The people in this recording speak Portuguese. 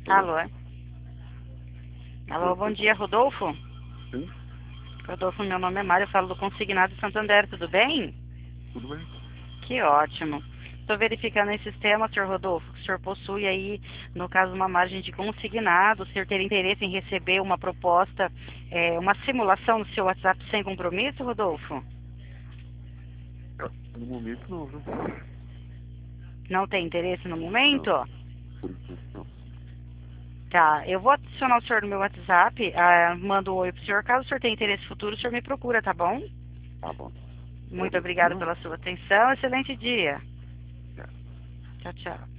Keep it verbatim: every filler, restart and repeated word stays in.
Alô? Alô? Alô, bom dia, Rodolfo? Sim, Rodolfo, meu nome é Mário, eu falo do Consignado Santander, tudo bem? tudo bem? Que ótimo. Estou verificando em sistema, senhor Rodolfo, que o senhor possui aí, no caso, uma margem de consignado, o senhor ter interesse em receber uma proposta, é, uma simulação no seu WhatsApp sem compromisso, Rodolfo? Ah, no momento não, viu? Não tem interesse no momento? Não, por enquanto não. Tá, eu vou adicionar o senhor no meu WhatsApp, ah, mando um oi pro senhor, caso o senhor tenha interesse futuro, o senhor me procura, tá bom? Tá bom. Muito obrigado pela sua atenção, excelente dia. Tchau. Tchau, tchau.